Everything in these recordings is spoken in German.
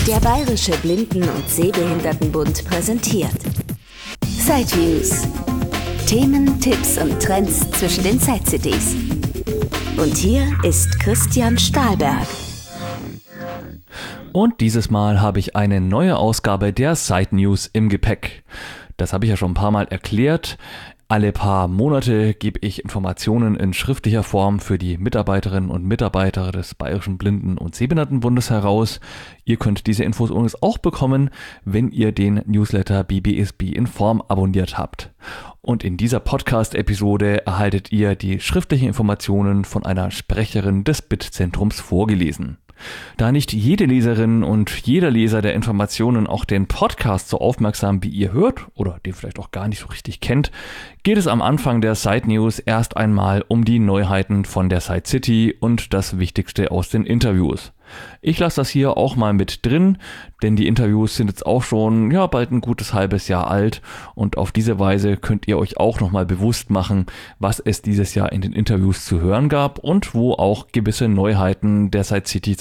Der Bayerische Blinden- und Sehbehindertenbund präsentiert Sideviews. Themen, Tipps und Trends zwischen den Side-CDs. Und hier ist Christian Stahlberg. Und dieses Mal habe ich eine neue Ausgabe der Side News im Gepäck. Das habe ich ja schon ein paar Mal erklärt. Alle paar Monate gebe ich Informationen in schriftlicher Form für die Mitarbeiterinnen und Mitarbeiter des Bayerischen Blinden- und Sehbehindertenbundes heraus. Ihr könnt diese Infos übrigens auch bekommen, wenn ihr den Newsletter BBSB in Form abonniert habt. Und in dieser Podcast-Episode erhaltet ihr die schriftlichen Informationen von einer Sprecherin des BIT-Zentrums vorgelesen. Da nicht jede Leserin und jeder Leser der Informationen auch den Podcast so aufmerksam wie ihr hört oder den vielleicht auch gar nicht so richtig kennt, geht es am Anfang der Side News erst einmal um die Neuheiten von der Side City und das Wichtigste aus den Interviews. Ich lasse das hier auch mal mit drin, denn die Interviews sind jetzt auch schon bald ein gutes halbes Jahr alt und auf diese Weise könnt ihr euch auch nochmal bewusst machen, was es dieses Jahr in den Interviews zu hören gab und wo auch gewisse Neuheiten der Side City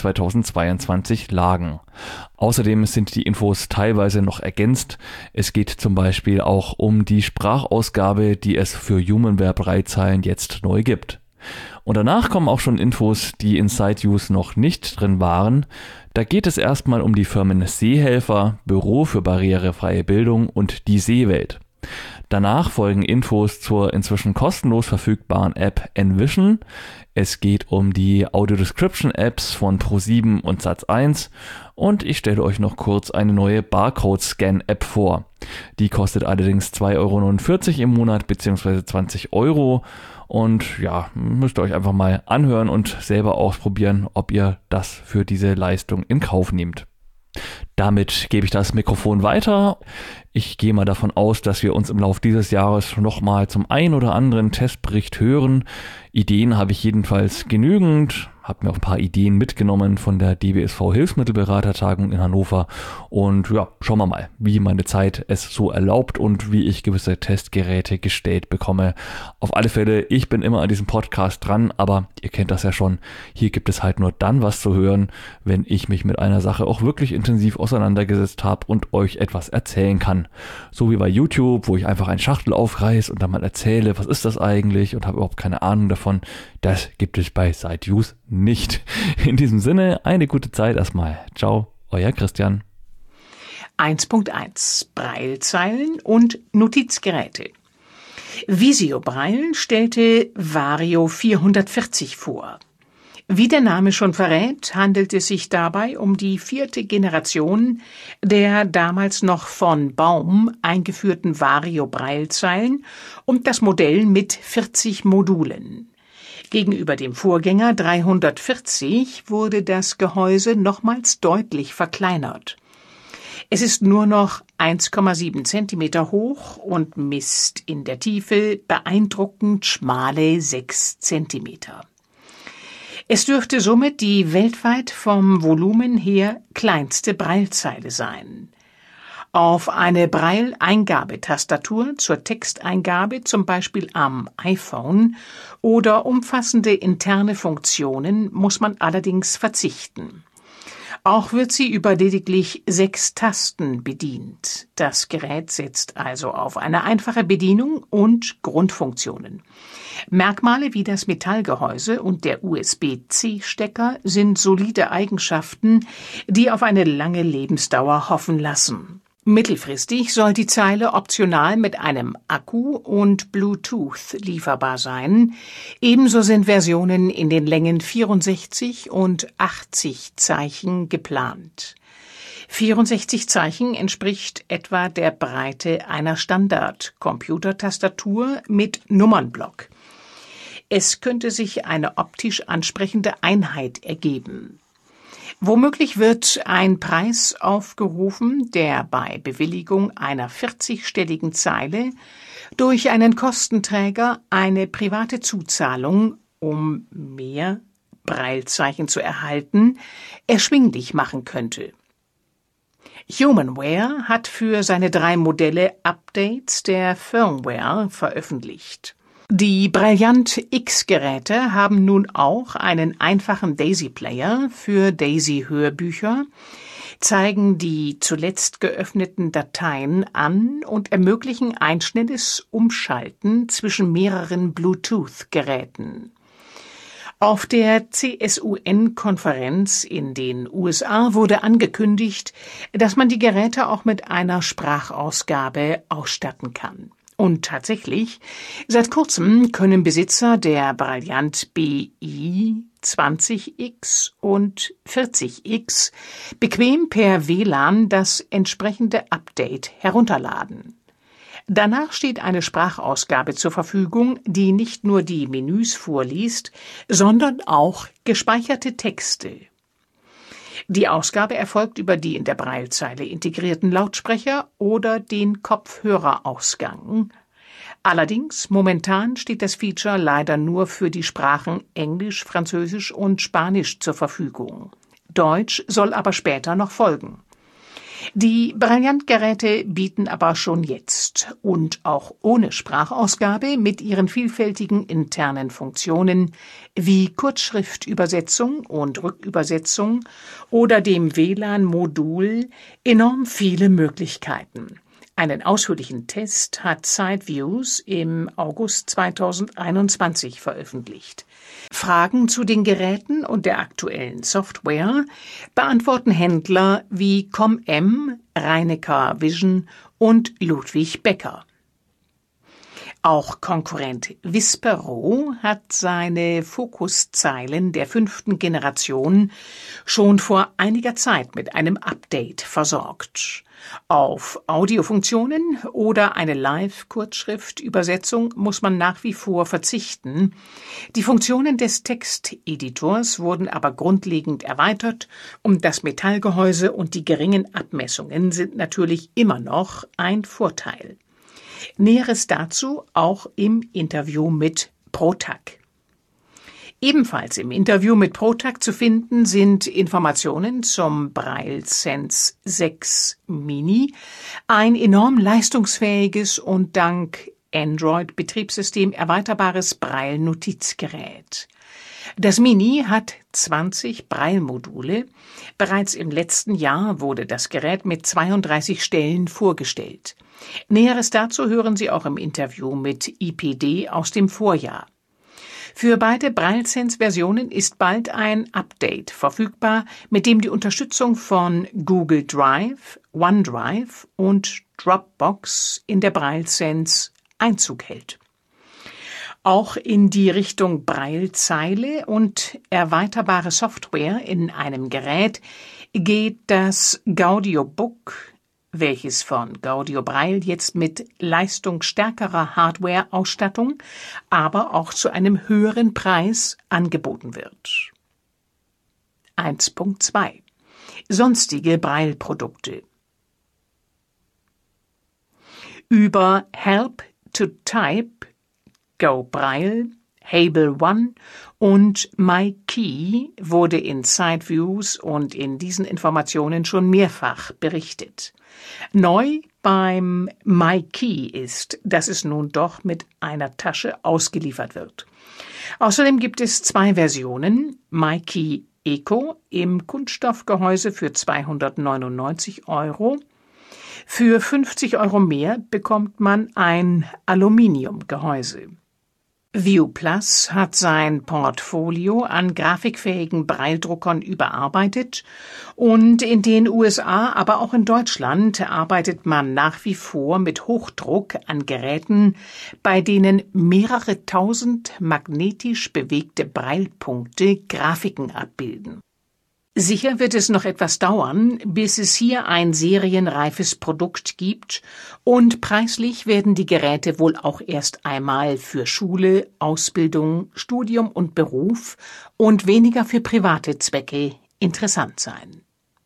2022 lagen. Außerdem sind die Infos teilweise noch ergänzt. Es geht zum Beispiel auch um die Sprachausgabe, die es für Humanware-Breitzeilen jetzt neu gibt. Und danach kommen auch schon Infos, die in Side-News noch nicht drin waren. Da geht es erstmal um die Firmen Sehhelfer, Büro für barrierefreie Bildung und die Sehwelt. Danach folgen Infos zur inzwischen kostenlos verfügbaren App Envision. Es geht um die Audio-Description-Apps von Pro7 und Sat1 und ich stelle euch noch kurz eine neue Barcode-Scan-App vor. Die kostet allerdings 2,49 € im Monat bzw. 20 € und müsst ihr euch einfach mal anhören und selber ausprobieren, ob ihr das für diese Leistung in Kauf nehmt. Damit gebe ich das Mikrofon weiter. Ich gehe mal davon aus, dass wir uns im Laufe dieses Jahres nochmal zum ein oder anderen Testbericht hören. Ideen habe ich jedenfalls genügend. Habe mir auch ein paar Ideen mitgenommen von der DBSV-Hilfsmittelberatertagung in Hannover. Und schauen wir mal, wie meine Zeit es so erlaubt und wie ich gewisse Testgeräte gestellt bekomme. Auf alle Fälle, ich bin immer an diesem Podcast dran, aber ihr kennt das ja schon. Hier gibt es halt nur dann was zu hören, wenn ich mich mit einer Sache auch wirklich intensiv auseinandergesetzt habe und euch etwas erzählen kann. So wie bei YouTube, wo ich einfach eine Schachtel aufreiße und dann mal erzähle, was ist das eigentlich und habe überhaupt keine Ahnung davon. Das gibt es bei Side-News nicht. In diesem Sinne, eine gute Zeit erstmal. Ciao, euer Christian. 1.1 Braillezeilen und Notizgeräte. Visio Braille stellte Vario 440 vor. Wie der Name schon verrät, handelt es sich dabei um die 4. Generation der damals noch von Baum eingeführten Vario Braillezeilen und das Modell mit 40 Modulen. Gegenüber dem Vorgänger 340 wurde das Gehäuse nochmals deutlich verkleinert. Es ist nur noch 1,7 cm hoch und misst in der Tiefe beeindruckend schmale 6 cm. Es dürfte somit die weltweit vom Volumen her kleinste Braillezeile sein. Auf eine Braille-Eingabetastatur zur Texteingabe, zum Beispiel am iPhone, oder umfassende interne Funktionen muss man allerdings verzichten. Auch wird sie über lediglich 6 Tasten bedient. Das Gerät setzt also auf eine einfache Bedienung und Grundfunktionen. Merkmale wie das Metallgehäuse und der USB-C-Stecker sind solide Eigenschaften, die auf eine lange Lebensdauer hoffen lassen. Mittelfristig soll die Zeile optional mit einem Akku und Bluetooth lieferbar sein. Ebenso sind Versionen in den Längen 64 und 80 Zeichen geplant. 64 Zeichen entspricht etwa der Breite einer Standard-Computertastatur mit Nummernblock. Es könnte sich eine optisch ansprechende Einheit ergeben. Womöglich wird ein Preis aufgerufen, der bei Bewilligung einer 40-stelligen Zeile durch einen Kostenträger eine private Zuzahlung, um mehr Braillezeichen zu erhalten, erschwinglich machen könnte. Humanware hat für seine 3 Modelle Updates der Firmware veröffentlicht. Die Brailliant X-Geräte haben nun auch einen einfachen Daisy-Player für Daisy-Hörbücher, zeigen die zuletzt geöffneten Dateien an und ermöglichen ein schnelles Umschalten zwischen mehreren Bluetooth-Geräten. Auf der CSUN-Konferenz in den USA wurde angekündigt, dass man die Geräte auch mit einer Sprachausgabe ausstatten kann. Und tatsächlich, seit kurzem können Besitzer der Brailliant BI 20X und 40X bequem per WLAN das entsprechende Update herunterladen. Danach steht eine Sprachausgabe zur Verfügung, die nicht nur die Menüs vorliest, sondern auch gespeicherte Texte. Die Ausgabe erfolgt über die in der Braillezeile integrierten Lautsprecher oder den Kopfhörerausgang. Allerdings, momentan steht das Feature leider nur für die Sprachen Englisch, Französisch und Spanisch zur Verfügung. Deutsch soll aber später noch folgen. Die Brailliant-Geräte bieten aber schon jetzt und auch ohne Sprachausgabe mit ihren vielfältigen internen Funktionen wie Kurzschriftübersetzung und Rückübersetzung oder dem WLAN-Modul enorm viele Möglichkeiten. Einen ausführlichen Test hat SiteViews im August 2021 veröffentlicht. Fragen zu den Geräten und der aktuellen Software beantworten Händler wie Com-M, Reinecker Vision und Ludwig Becker. Auch Konkurrent Vispero hat seine Fokuszeilen der 5. Generation schon vor einiger Zeit mit einem Update versorgt. Auf Audiofunktionen oder eine Live-Kurzschriftübersetzung muss man nach wie vor verzichten. Die Funktionen des Texteditors wurden aber grundlegend erweitert und das Metallgehäuse und die geringen Abmessungen sind natürlich immer noch ein Vorteil. Näheres dazu auch im Interview mit ProTac. Ebenfalls im Interview mit ProTac zu finden sind Informationen zum BrailleSense 6 Mini, ein enorm leistungsfähiges und dank Android-Betriebssystem erweiterbares Braille-Notizgerät. Das Mini hat 20 Braille-Module. Bereits im letzten Jahr wurde das Gerät mit 32 Stellen vorgestellt. Näheres dazu hören Sie auch im Interview mit IPD aus dem Vorjahr. Für beide BrailleSense-Versionen ist bald ein Update verfügbar, mit dem die Unterstützung von Google Drive, OneDrive und Dropbox in der BrailleSense Einzug hält. Auch in die Richtung Braillezeile und erweiterbare Software in einem Gerät geht das Gaudiobook, welches von Gaudio Braille jetzt mit leistungsstärkerer Hardware-Ausstattung, aber auch zu einem höheren Preis angeboten wird. 1.2 Sonstige Braille-Produkte. Über Help to Type, Go Braille, Hable One und MyKey wurde in SiteViews und in diesen Informationen schon mehrfach berichtet. Neu beim MyKey ist, dass es nun doch mit einer Tasche ausgeliefert wird. Außerdem gibt es 2 Versionen, MyKey Eco im Kunststoffgehäuse für 299 €. Für 50 € mehr bekommt man ein Aluminiumgehäuse. ViewPlus hat sein Portfolio an grafikfähigen Braille-Druckern überarbeitet und in den USA, aber auch in Deutschland arbeitet man nach wie vor mit Hochdruck an Geräten, bei denen mehrere tausend magnetisch bewegte Braillepunkte Grafiken abbilden. Sicher wird es noch etwas dauern, bis es hier ein serienreifes Produkt gibt und preislich werden die Geräte wohl auch erst einmal für Schule, Ausbildung, Studium und Beruf und weniger für private Zwecke interessant sein.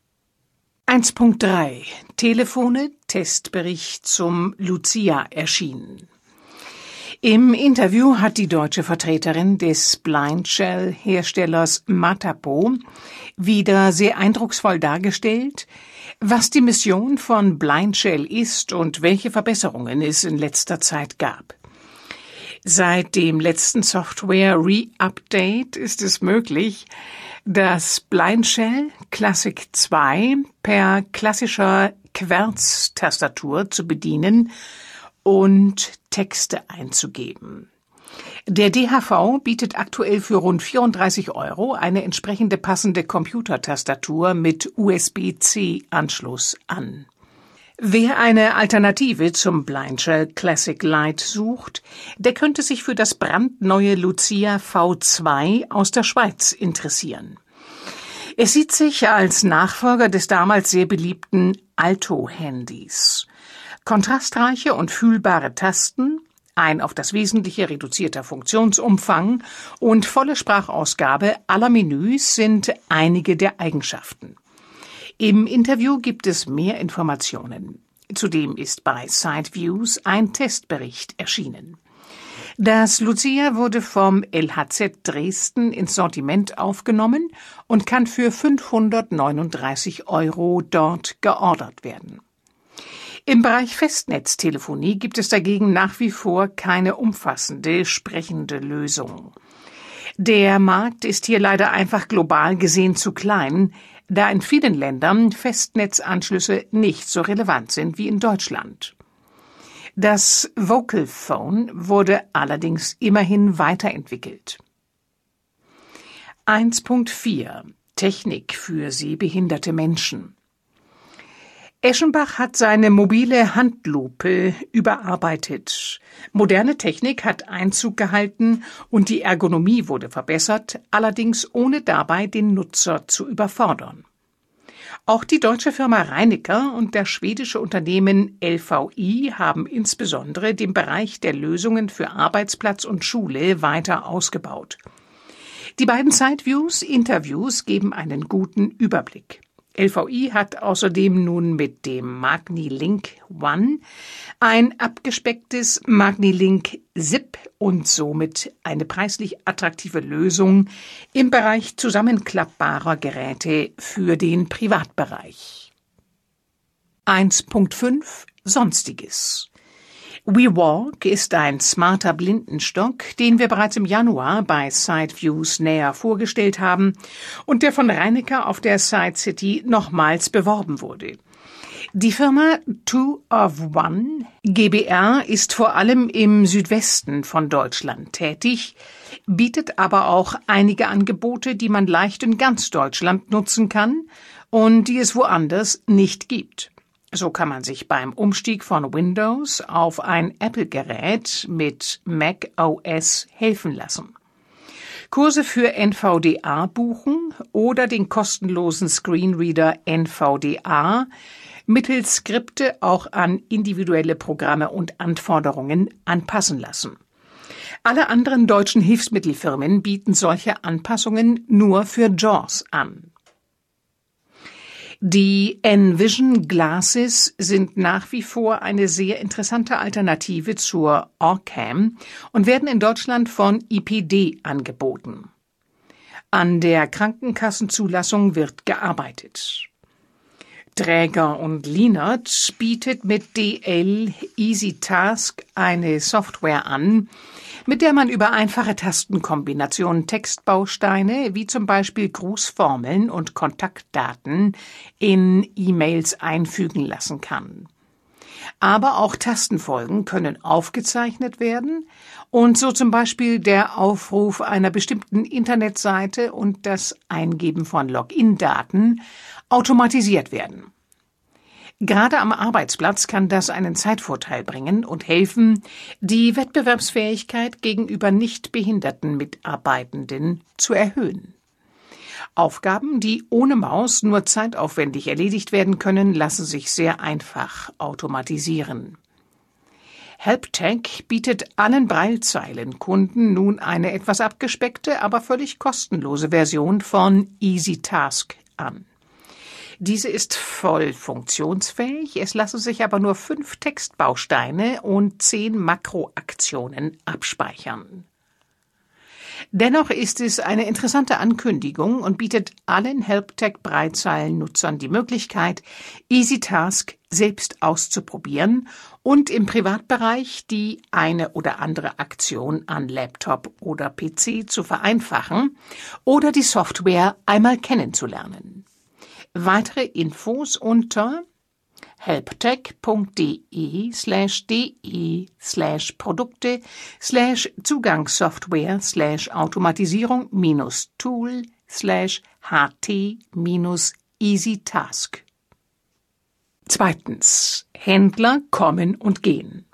1.3 Telefone, Testbericht zum Lucia erschienen. Im Interview hat die deutsche Vertreterin des Blindshell-Herstellers Matapo wieder sehr eindrucksvoll dargestellt, was die Mission von Blindshell ist und welche Verbesserungen es in letzter Zeit gab. Seit dem letzten Software-Re-Update ist es möglich, das Blindshell Classic 2 per klassischer Querz-Tastatur zu bedienen und Texte einzugeben. Der DHV bietet aktuell für rund 34 € eine entsprechende passende Computertastatur mit USB-C-Anschluss an. Wer eine Alternative zum Blindshell Classic Lite sucht, der könnte sich für das brandneue Lucia V2 aus der Schweiz interessieren. Es sieht sich als Nachfolger des damals sehr beliebten Alto-Handys. Kontrastreiche und fühlbare Tasten, ein auf das Wesentliche reduzierter Funktionsumfang und volle Sprachausgabe aller Menüs sind einige der Eigenschaften. Im Interview gibt es mehr Informationen. Zudem ist bei SiteViews ein Testbericht erschienen. Das Lucia wurde vom LHZ Dresden ins Sortiment aufgenommen und kann für 539 € dort geordert werden. Im Bereich Festnetztelefonie gibt es dagegen nach wie vor keine umfassende, sprechende Lösung. Der Markt ist hier leider einfach global gesehen zu klein, da in vielen Ländern Festnetzanschlüsse nicht so relevant sind wie in Deutschland. Das Vocal Phone wurde allerdings immerhin weiterentwickelt. 1.4 Technik für sehbehinderte Menschen. Eschenbach hat seine mobile Handlupe überarbeitet. Moderne Technik hat Einzug gehalten und die Ergonomie wurde verbessert, allerdings ohne dabei den Nutzer zu überfordern. Auch die deutsche Firma Reinecker und das schwedische Unternehmen LVI haben insbesondere den Bereich der Lösungen für Arbeitsplatz und Schule weiter ausgebaut. Die beiden SiteViews-Interviews geben einen guten Überblick. LVI hat außerdem nun mit dem MagniLink One ein abgespecktes MagniLink Zip und somit eine preislich attraktive Lösung im Bereich zusammenklappbarer Geräte für den Privatbereich. 1.5 Sonstiges. WeWalk ist ein smarter Blindenstock, den wir bereits im Januar bei SiteViews näher vorgestellt haben und der von Reinecker auf der Site City nochmals beworben wurde. Die Firma 2 of 1 GbR ist vor allem im Südwesten von Deutschland tätig, bietet aber auch einige Angebote, die man leicht in ganz Deutschland nutzen kann und die es woanders nicht gibt. So kann man sich beim Umstieg von Windows auf ein Apple-Gerät mit Mac OS helfen lassen. Kurse für NVDA buchen oder den kostenlosen Screenreader NVDA mittels Skripte auch an individuelle Programme und Anforderungen anpassen lassen. Alle anderen deutschen Hilfsmittelfirmen bieten solche Anpassungen nur für JAWS an. Die Envision Glasses sind nach wie vor eine sehr interessante Alternative zur Orcam und werden in Deutschland von IPD angeboten. An der Krankenkassenzulassung wird gearbeitet. Träger und Linert bietet mit DL EasyTask eine Software an, mit der man über einfache Tastenkombinationen Textbausteine wie zum Beispiel Grußformeln und Kontaktdaten in E-Mails einfügen lassen kann. Aber auch Tastenfolgen können aufgezeichnet werden und so zum Beispiel der Aufruf einer bestimmten Internetseite und das Eingeben von Login-Daten automatisiert werden. Gerade am Arbeitsplatz kann das einen Zeitvorteil bringen und helfen, die Wettbewerbsfähigkeit gegenüber nicht behinderten Mitarbeitenden zu erhöhen. Aufgaben, die ohne Maus nur zeitaufwendig erledigt werden können, lassen sich sehr einfach automatisieren. HelpTech bietet allen Braillezeilenkunden nun eine etwas abgespeckte, aber völlig kostenlose Version von EasyTask an. Diese ist voll funktionsfähig, es lassen sich aber nur 5 Textbausteine und 10 Makroaktionen abspeichern. Dennoch ist es eine interessante Ankündigung und bietet allen HelpTech-Breitzeilen-Nutzern die Möglichkeit, EasyTask selbst auszuprobieren und im Privatbereich die eine oder andere Aktion an Laptop oder PC zu vereinfachen oder die Software einmal kennenzulernen. Weitere Infos unter helptech.de/de/produkte/Zugangssoftware/automatisierung-tool/ht-EasyTask. 2. Händler kommen und gehen.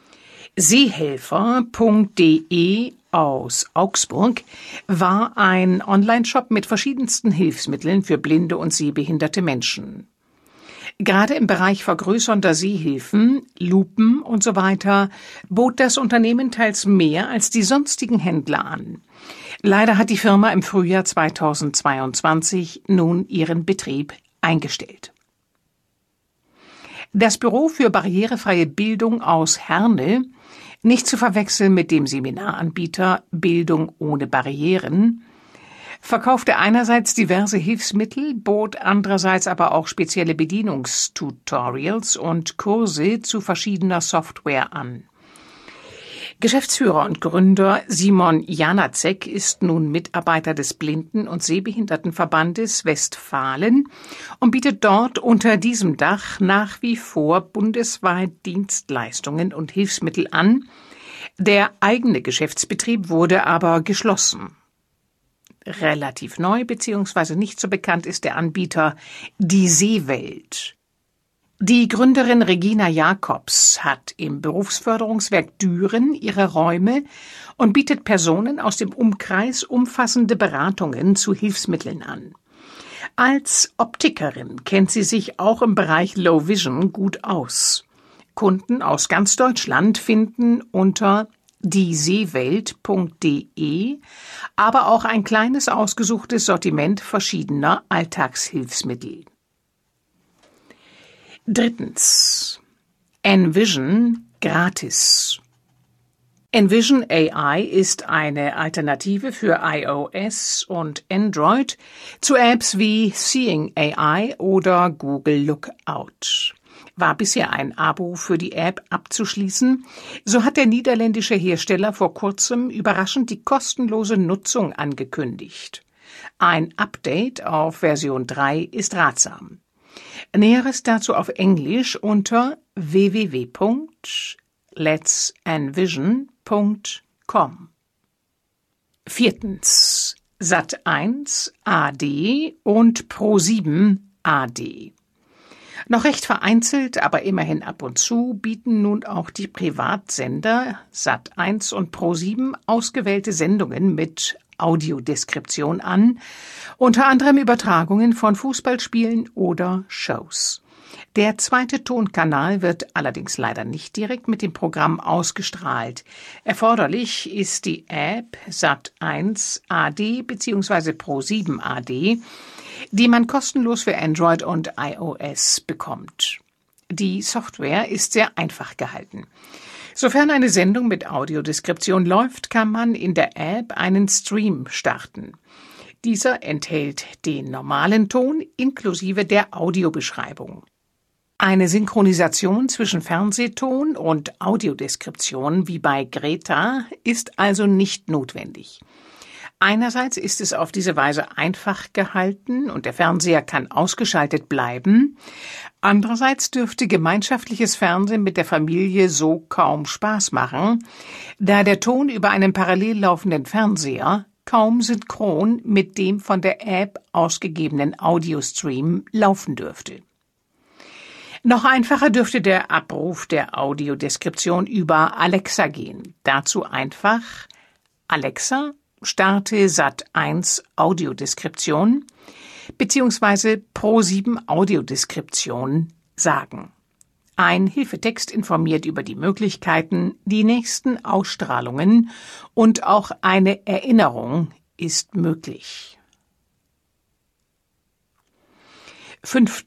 Seehelfer.de aus Augsburg war ein Onlineshop mit verschiedensten Hilfsmitteln für blinde und sehbehinderte Menschen. Gerade im Bereich vergrößernder Sehhilfen, Lupen usw. bot das Unternehmen teils mehr als die sonstigen Händler an. Leider hat die Firma im Frühjahr 2022 nun ihren Betrieb eingestellt. Das Büro für barrierefreie Bildung aus Herne, nicht zu verwechseln mit dem Seminaranbieter Bildung ohne Barrieren, verkaufte einerseits diverse Hilfsmittel, bot andererseits aber auch spezielle Bedienungstutorials und Kurse zu verschiedener Software an. Geschäftsführer und Gründer Simon Janacek ist nun Mitarbeiter des Blinden- und Sehbehindertenverbandes Westfalen und bietet dort unter diesem Dach nach wie vor bundesweit Dienstleistungen und Hilfsmittel an. Der eigene Geschäftsbetrieb wurde aber geschlossen. Relativ neu bzw. nicht so bekannt ist der Anbieter Die Seewelt. Die Gründerin Regina Jacobs hat im Berufsförderungswerk Düren ihre Räume und bietet Personen aus dem Umkreis umfassende Beratungen zu Hilfsmitteln an. Als Optikerin kennt sie sich auch im Bereich Low Vision gut aus. Kunden aus ganz Deutschland finden unter dieseewelt.de aber auch ein kleines ausgesuchtes Sortiment verschiedener Alltagshilfsmittel. 3. Envision gratis. Envision AI ist eine Alternative für iOS und Android zu Apps wie Seeing AI oder Google Lookout. War bisher ein Abo für die App abzuschließen, so hat der niederländische Hersteller vor kurzem überraschend die kostenlose Nutzung angekündigt. Ein Update auf Version 3 ist ratsam. Näheres dazu auf Englisch unter www.letsenvision.com. 4. Sat.1 AD und Pro7 AD. Noch recht vereinzelt, aber immerhin ab und zu bieten nun auch die Privatsender Sat.1 und Pro7 ausgewählte Sendungen mit Audiodeskription an, unter anderem Übertragungen von Fußballspielen oder Shows. Der zweite Tonkanal wird allerdings leider nicht direkt mit dem Programm ausgestrahlt. Erforderlich ist die App Sat.1 AD bzw. Pro7 AD, die man kostenlos für Android und iOS bekommt. Die Software ist sehr einfach gehalten. Sofern eine Sendung mit Audiodeskription läuft, kann man in der App einen Stream starten. Dieser enthält den normalen Ton inklusive der Audiobeschreibung. Eine Synchronisation zwischen Fernsehton und Audiodeskription wie bei Greta ist also nicht notwendig. Einerseits ist es auf diese Weise einfach gehalten und der Fernseher kann ausgeschaltet bleiben. Andererseits dürfte gemeinschaftliches Fernsehen mit der Familie so kaum Spaß machen, da der Ton über einen parallel laufenden Fernseher kaum synchron mit dem von der App ausgegebenen Audiostream laufen dürfte. Noch einfacher dürfte der Abruf der Audiodeskription über Alexa gehen. Dazu einfach: Alexa, starte Sat.1 Audiodeskription bzw. Pro7 Audiodeskription sagen. Ein Hilfetext informiert über die Möglichkeiten, die nächsten Ausstrahlungen und auch eine Erinnerung ist möglich. 5.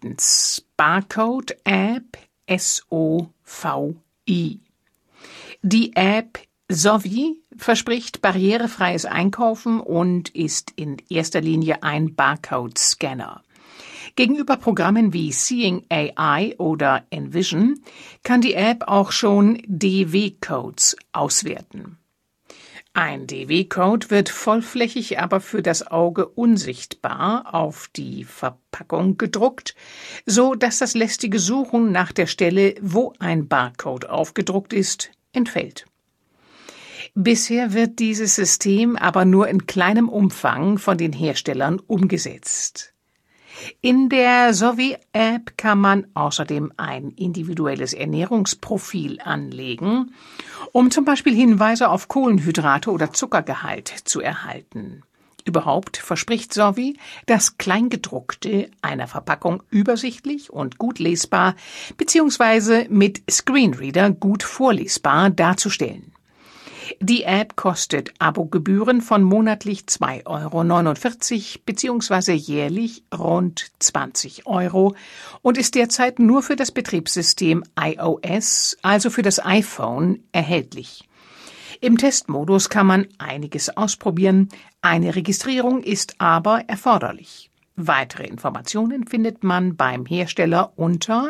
Barcode App SOVI. Die App Sovi verspricht barrierefreies Einkaufen und ist in erster Linie ein Barcode-Scanner. Gegenüber Programmen wie Seeing AI oder Envision kann die App auch schon DW-Codes auswerten. Ein DW-Code wird vollflächig, aber für das Auge unsichtbar auf die Verpackung gedruckt, so dass das lästige Suchen nach der Stelle, wo ein Barcode aufgedruckt ist, entfällt. Bisher wird dieses System aber nur in kleinem Umfang von den Herstellern umgesetzt. In der Sovi-App kann man außerdem ein individuelles Ernährungsprofil anlegen, um zum Beispiel Hinweise auf Kohlenhydrate oder Zuckergehalt zu erhalten. Überhaupt verspricht Sovi, das Kleingedruckte einer Verpackung übersichtlich und gut lesbar bzw. mit Screenreader gut vorlesbar darzustellen. Die App kostet Abogebühren von monatlich 2,49 € bzw. jährlich rund 20 € und ist derzeit nur für das Betriebssystem iOS, also für das iPhone, erhältlich. Im Testmodus kann man einiges ausprobieren, eine Registrierung ist aber erforderlich. Weitere Informationen findet man beim Hersteller unter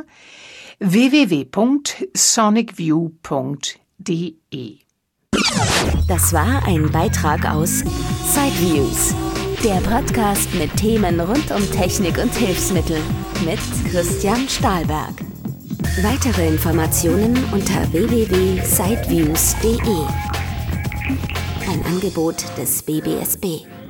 www.sonicview.de. Das war ein Beitrag aus Sideviews, der Podcast mit Themen rund um Technik und Hilfsmittel mit Christian Stahlberg. Weitere Informationen unter www.sideviews.de. Ein Angebot des BBSB.